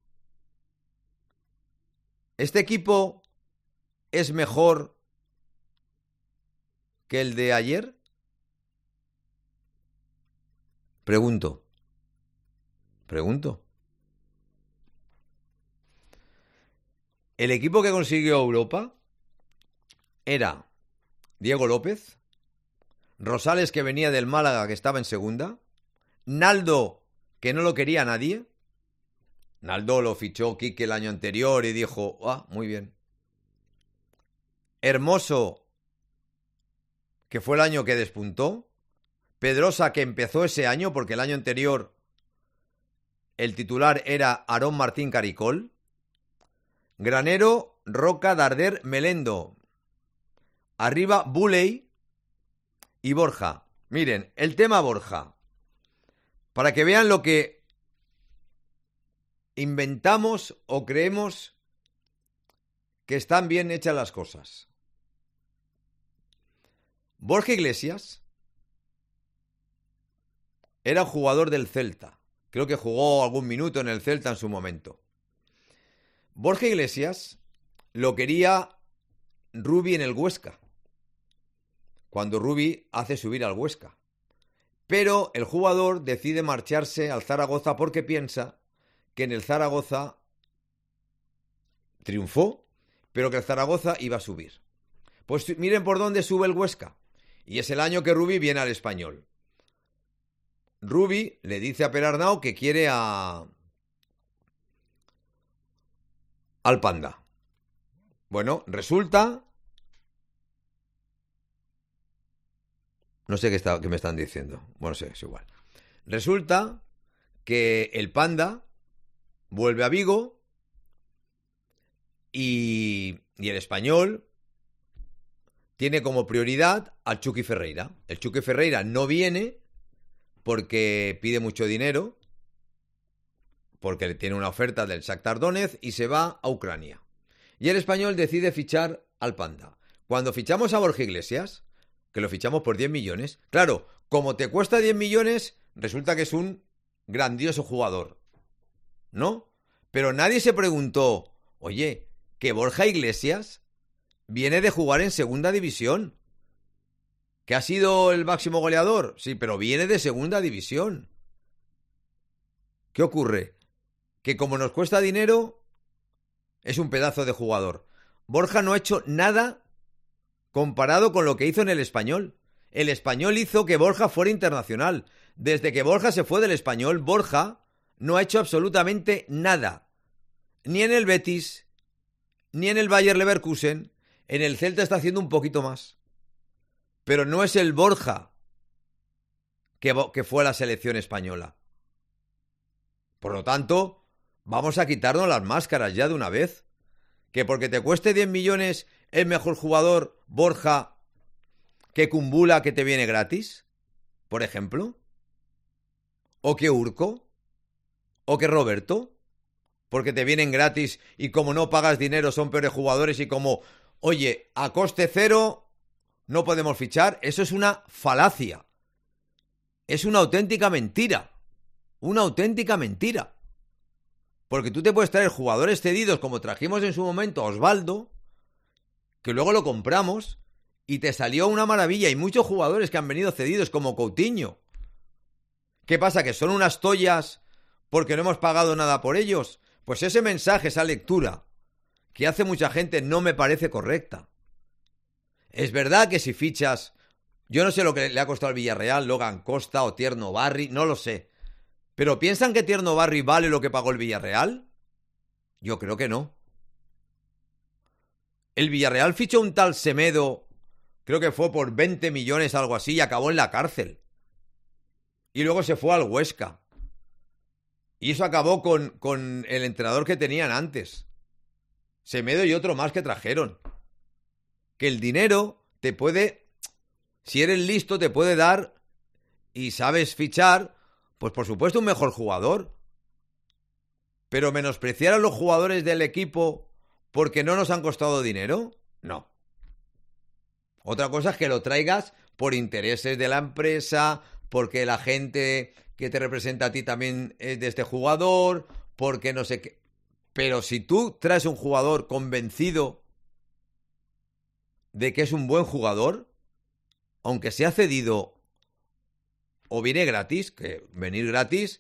¿Este equipo es mejor que el de ayer? Pregunto. El equipo que consiguió Europa era Diego López, Rosales, que venía del Málaga, que estaba en segunda, Naldo, que no lo quería nadie. Naldo lo fichó Quique el año anterior y dijo, muy bien. Hermoso, que fue el año que despuntó. Pedrosa, que empezó ese año, porque el año anterior el titular era Aarón Martín Caricol. Granero, Roca, Darder, Melendo. Arriba Buley y Borja. Miren, el tema Borja. Para que vean lo que inventamos o creemos que están bien hechas las cosas. Borja Iglesias era jugador del Celta. Creo que jugó algún minuto en el Celta en su momento. Borja Iglesias lo quería Rubi en el Huesca, cuando Rubi hace subir al Huesca. Pero el jugador decide marcharse al Zaragoza porque piensa que en el Zaragoza triunfó, pero que el Zaragoza iba a subir. Pues miren por dónde sube el Huesca. Y es el año que Rubi viene al Español. Rubi le dice a Perarnau que quiere al Panda. Bueno, resulta... No sé qué me están diciendo. Bueno, sé, es igual. Resulta que el Panda vuelve a Vigo y el Español tiene como prioridad al Chucky Ferreira. El Chucky Ferreira no viene porque pide mucho dinero, porque tiene una oferta del Shakhtar Donetsk y se va a Ucrania. Y el Español decide fichar al Panda. Cuando fichamos a Borja Iglesias, que lo fichamos por 10 millones, claro, como te cuesta 10 millones, resulta que es un grandioso jugador, ¿no? Pero nadie se preguntó, oye, que Borja Iglesias viene de jugar en segunda división, que ha sido el máximo goleador, sí, pero viene de segunda división. ¿Qué ocurre? Que como nos cuesta dinero, es un pedazo de jugador. Borja no ha hecho nada comparado con lo que hizo en el Español. El Español hizo que Borja fuera internacional. Desde que Borja se fue del Español, Borja no ha hecho absolutamente nada. Ni en el Betis, ni en el Bayer Leverkusen. En el Celta está haciendo un poquito más. Pero no es el Borja que fue a la selección española. Por lo tanto, vamos a quitarnos las máscaras ya de una vez. Que porque te cueste 10 millones es mejor jugador Borja que Kumbula, que te viene gratis, por ejemplo. O que Urco. O que Roberto. Porque te vienen gratis y como no pagas dinero son peores jugadores y como, oye, a coste cero no podemos fichar. Eso es una falacia. Es una auténtica mentira. Una auténtica mentira. Porque tú te puedes traer jugadores cedidos como trajimos en su momento a Osvaldo, que luego lo compramos y te salió una maravilla. Y muchos jugadores que han venido cedidos como Coutinho. ¿Qué pasa? ¿Que son unas tollas porque no hemos pagado nada por ellos? Pues ese mensaje, esa lectura que hace mucha gente no me parece correcta. Es verdad que si fichas... Yo no sé lo que le ha costado al Villarreal, Logan Costa o Tierno Barri, no lo sé. ¿Pero piensan que Tierno Barri vale lo que pagó el Villarreal? Yo creo que no. El Villarreal fichó un tal Semedo, creo que fue por 20 millones, algo así, y acabó en la cárcel. Y luego se fue al Huesca. Y eso acabó con el entrenador que tenían antes. Semedo y otro más que trajeron. Que el dinero te puede, si eres listo, te puede dar y sabes fichar, pues por supuesto un mejor jugador. Pero menospreciar a los jugadores del equipo porque no nos han costado dinero, no. Otra cosa es que lo traigas por intereses de la empresa, porque la gente que te representa a ti también es de este jugador, porque no sé qué. Pero si tú traes un jugador convencido de que es un buen jugador, aunque sea cedido o viene gratis, que venir gratis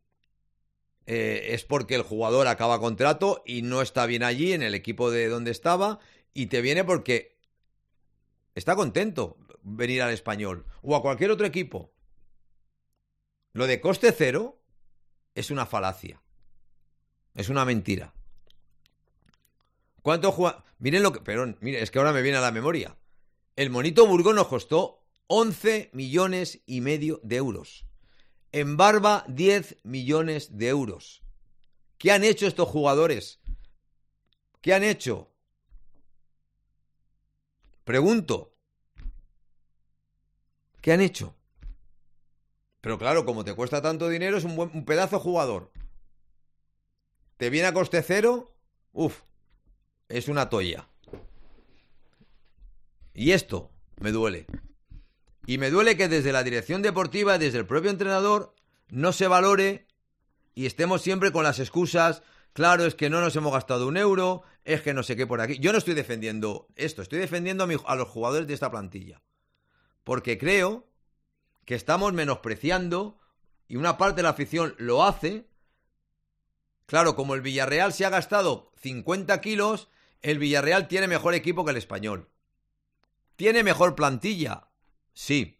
es porque el jugador acaba contrato y no está bien allí en el equipo de donde estaba y te viene porque está contento venir al Español o a cualquier otro equipo. Lo de coste cero es una falacia. Es una mentira. ¿Cuánto juega? Miren lo que... Perdón, miren, es que ahora me viene a la memoria. El Monito Burgos nos costó 11 millones y medio de euros. En Barba, 10 millones de euros. ¿Qué han hecho estos jugadores? ¿Qué han hecho? Pregunto, ¿qué han hecho? Pero claro, como te cuesta tanto dinero, es un pedazo jugador. Te viene a coste cero, es una toalla. Y esto me duele. Y me duele que desde la dirección deportiva, desde el propio entrenador, no se valore y estemos siempre con las excusas. Claro, es que no nos hemos gastado un euro, es que no sé qué por aquí. Yo no estoy defendiendo esto, estoy defendiendo a los jugadores de esta plantilla. Porque creo que estamos menospreciando, y una parte de la afición lo hace. Claro, como el Villarreal se ha gastado 50 kilos, el Villarreal tiene mejor equipo que el Español. ¿Tiene mejor plantilla? Sí.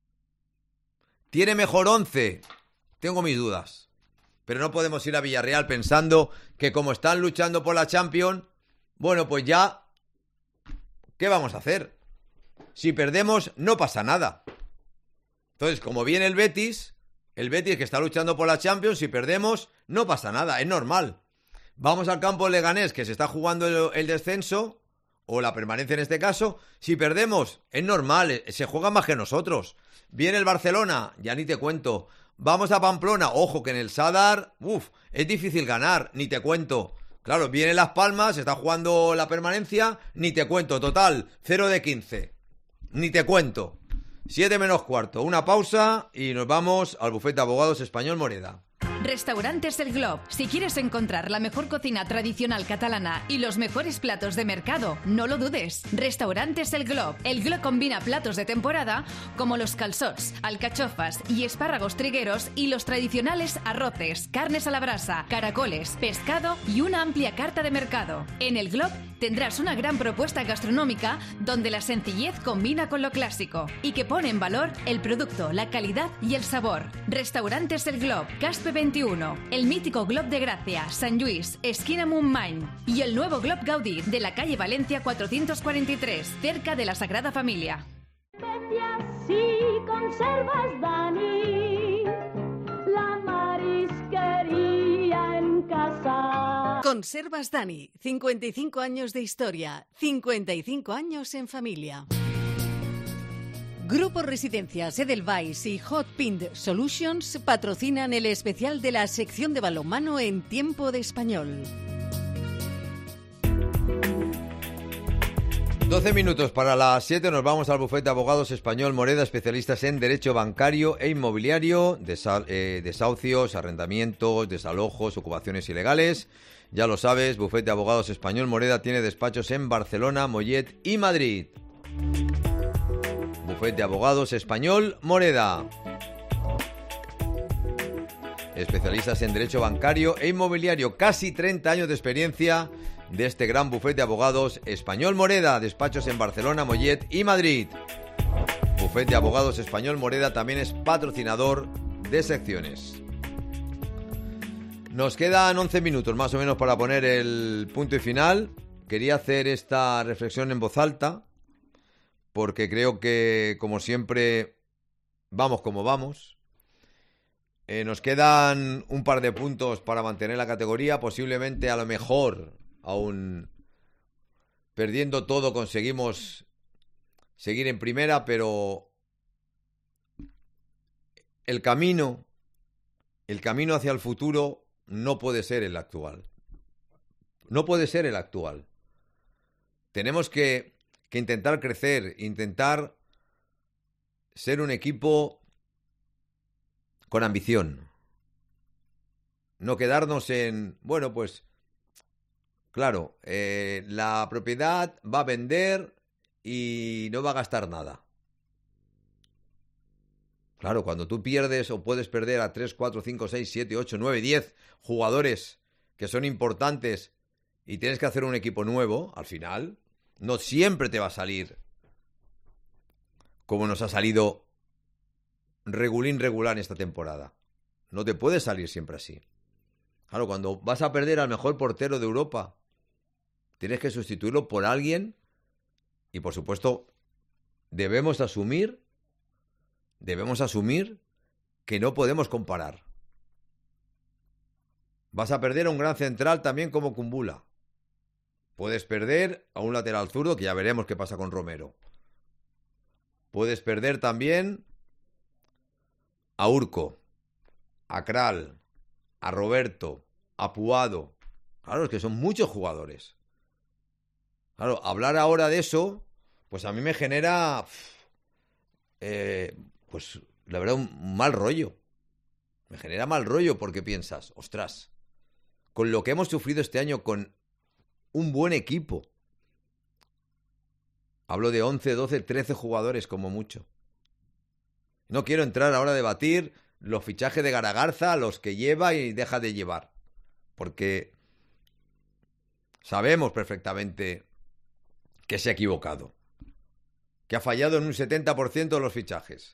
¿Tiene mejor 11? Tengo mis dudas. Pero no podemos ir a Villarreal pensando que como están luchando por la Champions, bueno, pues ya, ¿qué vamos a hacer? Si perdemos, no pasa nada. Entonces, como viene el Betis que está luchando por la Champions, si perdemos, no pasa nada, es normal. Vamos al campo de Leganés, que se está jugando el descenso, o la permanencia en este caso. Si perdemos, es normal, se juega más que nosotros. Viene el Barcelona, ya ni te cuento. Vamos a Pamplona, ojo que en el Sadar, es difícil ganar, ni te cuento. Claro, viene Las Palmas, se está jugando la permanencia, ni te cuento. Total, 0 de 15. Ni te cuento. 7 menos cuarto, una pausa y nos vamos al bufete de abogados Español Moreda. Restaurantes El Glob. Si quieres encontrar la mejor cocina tradicional catalana y los mejores platos de mercado, no lo dudes. Restaurantes El Glob. El Glob combina platos de temporada como los calçots, alcachofas y espárragos trigueros y los tradicionales arroces, carnes a la brasa, caracoles, pescado y una amplia carta de mercado. En El Glob tendrás una gran propuesta gastronómica donde la sencillez combina con lo clásico y que pone en valor el producto, la calidad y el sabor. Restaurantes El Glob, Caspe 21, el mítico Glob de Gracia, Sant Lluís, esquina Montmany y el nuevo Glob Gaudí de la calle Valencia 443, cerca de la Sagrada Familia. Si conservas, Dani, la marisquería en casa. Conservas Dani, 55 años de historia, 55 años en familia. Grupo Residencias Edelweiss y Hot Pint Solutions patrocinan el especial de la sección de balonmano en Tiempo de Español. 12 minutos para las 7, nos vamos al bufete de abogados Español Moreda, especialistas en derecho bancario e inmobiliario, desahucios, arrendamientos, desalojos, ocupaciones ilegales. Ya lo sabes, bufete de abogados Español Moreda tiene despachos en Barcelona, Mollet y Madrid. Bufete de abogados Español Moreda. Especialistas en derecho bancario e inmobiliario, casi 30 años de experiencia de este gran bufete de abogados Español Moreda, despachos en Barcelona, Mollet y Madrid. Bufete de abogados Español Moreda también es patrocinador de secciones. Nos quedan 11 minutos más o menos para poner el punto y final. Quería hacer esta reflexión en voz alta porque creo que, como siempre, vamos como vamos. Nos quedan un par de puntos para mantener la categoría. Posiblemente, a lo mejor, aún perdiendo todo, conseguimos seguir en primera, pero el camino hacia el futuro no puede ser el actual. No puede ser el actual. Tenemos que intentar crecer, intentar ser un equipo con ambición. No quedarnos en, bueno, pues, claro, la propiedad va a vender y no va a gastar nada. Claro, cuando tú pierdes o puedes perder a 3, 4, 5, 6, 7, 8, 9, 10 jugadores que son importantes y tienes que hacer un equipo nuevo, al final, no siempre te va a salir como nos ha salido regular esta temporada. No te puede salir siempre así. Claro, cuando vas a perder al mejor portero de Europa, tienes que sustituirlo por alguien y, por supuesto, debemos asumir que no podemos comparar. Vas a perder a un gran central también como Kumbula. Puedes perder a un lateral zurdo, que ya veremos qué pasa con Romero. Puedes perder también a Urco, a Kral, a Roberto, a Puado. Claro, es que son muchos jugadores. Claro, hablar ahora de eso, pues a mí me genera, pues la verdad, un mal rollo. Me genera mal rollo porque piensas, ostras, con lo que hemos sufrido este año con un buen equipo. Hablo de 11, 12, 13 jugadores como mucho. No quiero entrar ahora a debatir los fichajes de Garagarza, los que lleva y deja de llevar. Porque sabemos perfectamente que se ha equivocado. Que ha fallado en un 70% de los fichajes.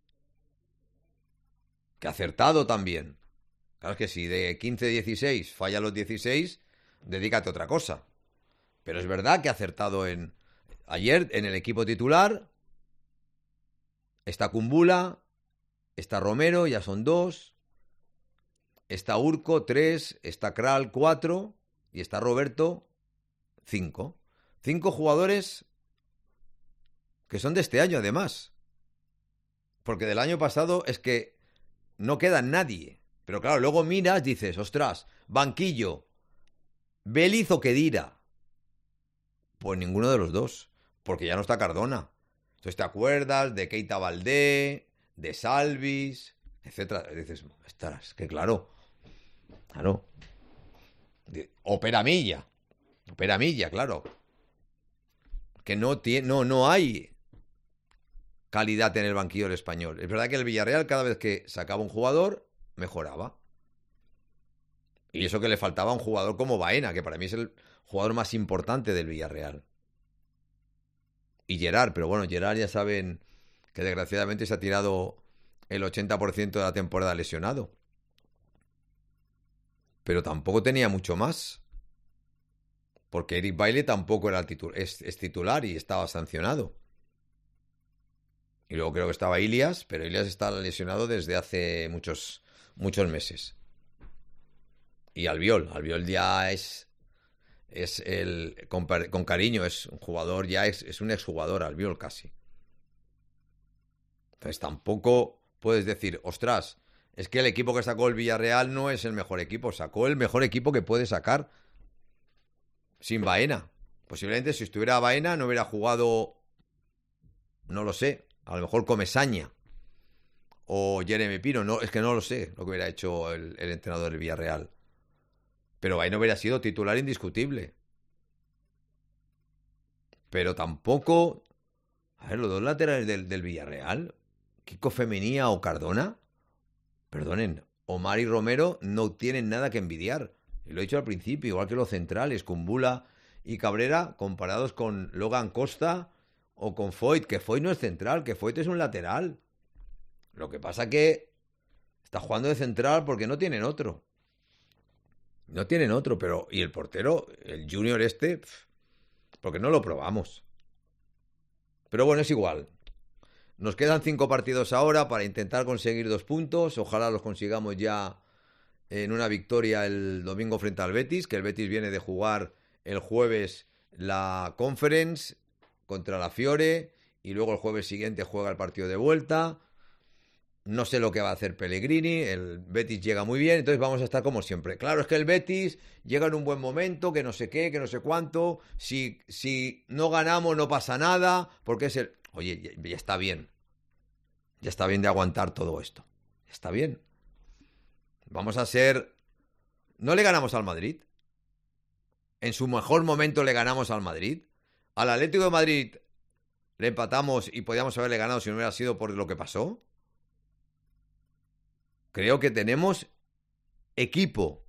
Que ha acertado también. Claro, es que si de 15-16 falla los 16, dedícate a otra cosa. Pero es verdad que ha acertado ayer en el equipo titular. Está Kumbula, está Romero, ya son 2. Está Urco, 3. Está Kral, 4. Y está Roberto, 5. 5 jugadores que son de este año, además. Porque del año pasado es que no queda nadie. Pero claro, luego miras, dices, ostras, banquillo, Vélez o Khedira. Pues ninguno de los dos, porque ya no está Cardona. Entonces te acuerdas de Keita Valdé, de Salvis, etcétera. Y dices, ostras, que claro. O Peramilla, claro. Que no hay calidad en el banquillo del Español. Es verdad que el Villarreal, cada vez que sacaba un jugador, mejoraba. Y eso que le faltaba a un jugador como Baena, que para mí es el jugador más importante del Villarreal. Y Gerard, pero bueno, Gerard ya saben que desgraciadamente se ha tirado el 80% de la temporada lesionado. Pero tampoco tenía mucho más. Porque Eric Bailly tampoco era es titular y estaba sancionado. Y luego creo que estaba Ilias, pero Ilias está lesionado desde hace muchos meses. Y Albiol ya es con cariño, es un jugador, ya es un exjugador Albiol casi. Entonces tampoco puedes decir, ostras, es que el equipo que sacó el Villarreal no es el mejor equipo, sacó el mejor equipo que puede sacar sin Baena. Posiblemente si estuviera Baena no hubiera jugado, no lo sé, a lo mejor Comesaña o Jeremy Pino, no, es que no lo sé lo que hubiera hecho el entrenador del Villarreal. Pero Baena hubiera sido titular indiscutible. Pero tampoco, a ver, los dos laterales del Villarreal, Kiko Femenía o Cardona, perdonen, Omar y Romero no tienen nada que envidiar. Y lo he dicho al principio, igual que los centrales, Kumbula y Cabrera, comparados con Logan Costa o con Foyt, que Foyt no es central, que Foyt es un lateral. Lo que pasa que está jugando de central porque no tienen otro. No tienen otro, pero... Y el portero, el Junior porque no lo probamos. Pero bueno, es igual. Nos quedan 5 partidos ahora para intentar conseguir 2 puntos. Ojalá los consigamos ya en una victoria el domingo frente al Betis, que el Betis viene de jugar el jueves la Conference contra la Fiore y luego el jueves siguiente juega el partido de vuelta. No sé lo que va a hacer Pellegrini, el Betis llega muy bien, entonces vamos a estar como siempre. Claro, es que el Betis llega en un buen momento, que no sé qué, que no sé cuánto, si no ganamos no pasa nada, porque es el... Oye, ya está bien de aguantar todo esto, ya está bien. Vamos a ser... ¿No le ganamos al Madrid? ¿En su mejor momento le ganamos al Madrid? ¿Al Atlético de Madrid le empatamos y podíamos haberle ganado si no hubiera sido por lo que pasó? Creo que tenemos equipo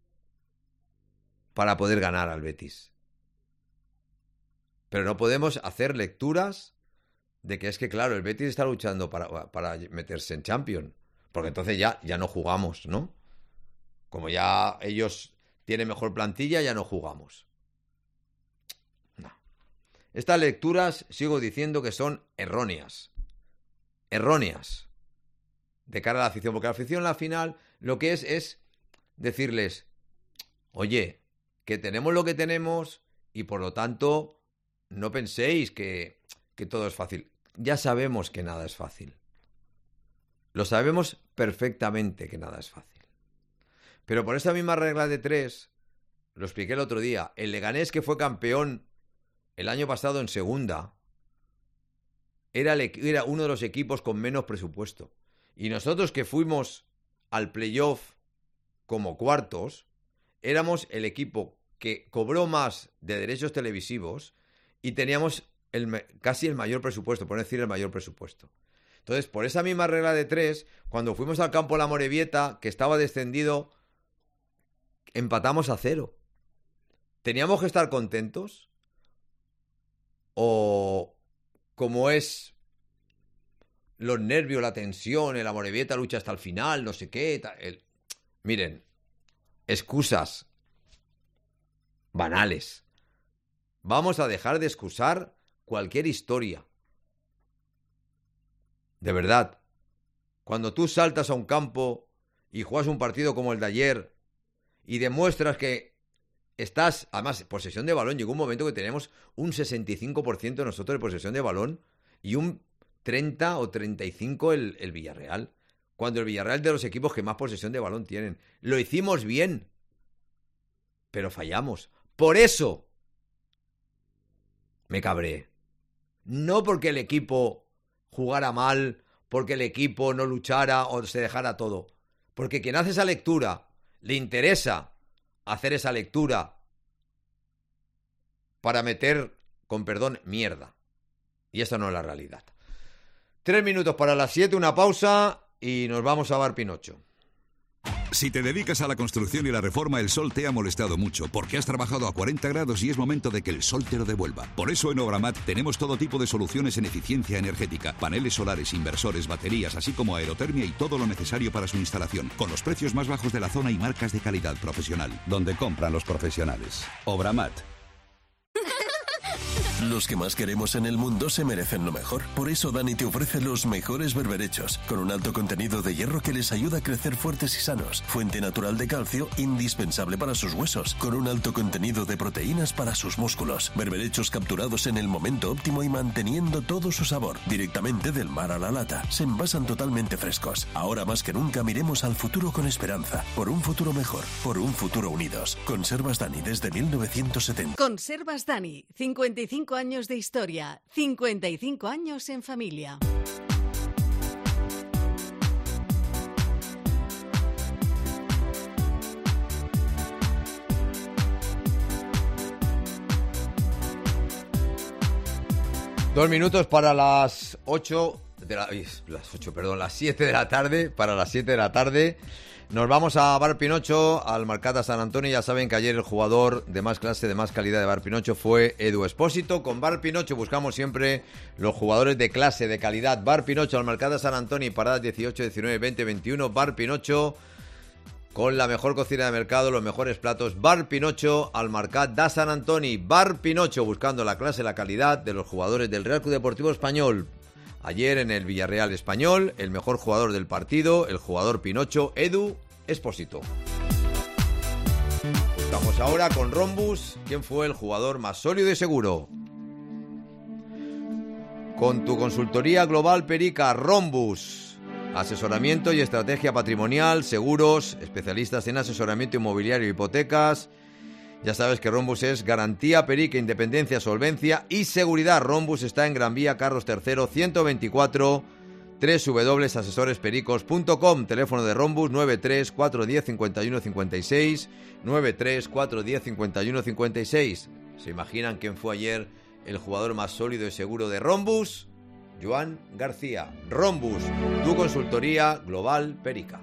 para poder ganar al Betis. Pero no podemos hacer lecturas de que es que, claro, el Betis está luchando para meterse en Champions. Porque entonces ya no jugamos, ¿no? Como ya ellos tienen mejor plantilla, ya no jugamos. No. Estas lecturas, sigo diciendo que son erróneas. Erróneas. De cara a la afición. Porque la afición, al final, lo que es decirles, oye, que tenemos lo que tenemos Y por lo tanto, no penséis que todo es fácil. Ya sabemos que nada es fácil. Lo sabemos perfectamente que nada es fácil. Pero por esa misma regla de 3, lo expliqué el otro día, el Leganés, que fue campeón el año pasado en segunda, era uno de los equipos con menos presupuesto. Y nosotros, que fuimos al playoff como cuartos, éramos el equipo que cobró más de derechos televisivos y teníamos casi el mayor presupuesto, por no decir el mayor presupuesto. Entonces, por esa misma regla de 3, cuando fuimos al campo La Morevieta, que estaba descendido, empatamos a 0. ¿Teníamos que estar contentos? ¿O como es los nervios, la tensión, el Amorebieta lucha hasta el final, no sé qué? Miren, excusas banales. Vamos a dejar de excusar cualquier historia. De verdad, cuando tú saltas a un campo y juegas un partido como el de ayer y demuestras que estás, además, posesión de balón, llegó un momento que tenemos un 65% de nosotros de posesión de balón y un 30 o 35 el Villarreal, cuando el Villarreal es de los equipos que más posesión de balón tienen. Lo hicimos bien, pero fallamos. Por eso me cabré. No porque el equipo jugara mal, porque el equipo no luchara o se dejara todo. Porque quien hace esa lectura, le interesa hacer esa lectura para meter, con perdón, mierda. Y esa no es la realidad. 3 minutos para las 7, una pausa y nos vamos a Bar Pinocho. Si te dedicas a la construcción y la reforma, el sol te ha molestado mucho, porque has trabajado a 40 grados y es momento de que el sol te lo devuelva. Por eso en Obramat tenemos todo tipo de soluciones en eficiencia energética, paneles solares, inversores, baterías, así como aerotermia y todo lo necesario para su instalación, con los precios más bajos de la zona y marcas de calidad profesional, donde compran los profesionales. Obramat. Los que más queremos en el mundo se merecen lo mejor. Por eso Dani te ofrece los mejores berberechos, con un alto contenido de hierro que les ayuda a crecer fuertes y sanos. Fuente natural de calcio, indispensable para sus huesos, con un alto contenido de proteínas para sus músculos. Berberechos capturados en el momento óptimo y manteniendo todo su sabor. Directamente del mar a la lata. Se envasan totalmente frescos. Ahora más que nunca miremos al futuro con esperanza. Por un futuro mejor. Por un futuro unidos. Conservas Dani desde 1970. Conservas Dani, 55 años de historia, 55 años en familia. Dos minutos para las 7 de la tarde, para las 7 de la tarde. Nos vamos a Bar Pinocho, al Mercat Sant Antoni. Ya saben que ayer el jugador de más clase, de más calidad de Bar Pinocho fue Edu Espósito. Con Bar Pinocho buscamos siempre los jugadores de clase, de calidad. Bar Pinocho al Mercat Sant Antoni, paradas 18, 19, 20, 21. Bar Pinocho con la mejor cocina de mercado, los mejores platos. Bar Pinocho al Mercat Sant Antoni. Bar Pinocho buscando la clase, la calidad de los jugadores del Real Club Deportivo Español. Ayer en el Villarreal Español, el mejor jugador del partido, el jugador Pinocho, Edu Espósito. Estamos ahora con Rhombus. ¿Quién fue el jugador más sólido y seguro? Con tu consultoría global Perica, Rhombus. Asesoramiento y estrategia patrimonial, seguros, especialistas en asesoramiento inmobiliario y hipotecas. Ya sabes que Rhombus es garantía, perica, independencia, solvencia y seguridad. Rhombus está en Gran Vía, Carlos III, 124, www.asesorespericos.com. Teléfono de Rhombus 93 410 51 56, 93 410 51 56. ¿Se imaginan quién fue ayer el jugador más sólido y seguro de Rhombus? Joan García. Rhombus, tu consultoría global Perica.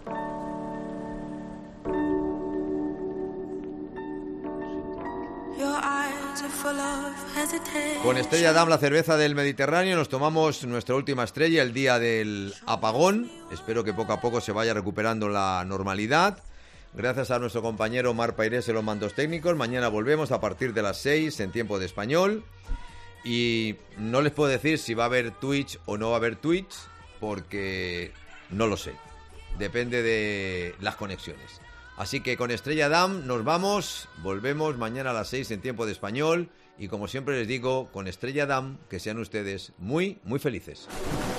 Con Estrella Damm, la cerveza del Mediterráneo, nos tomamos nuestra última estrella el día del apagón. Espero que poco a poco se vaya recuperando la normalidad. Gracias a nuestro compañero Mar Pairés en los mandos técnicos. Mañana volvemos a partir de las 6 en tiempo de español. Y no les puedo decir si va a haber Twitch o no va a haber Twitch, porque no lo sé. Depende de las conexiones. Así que con Estrella Damm nos vamos, volvemos mañana a las 6 en Tiempo de Español y como siempre les digo, con Estrella Damm, que sean ustedes muy, muy felices.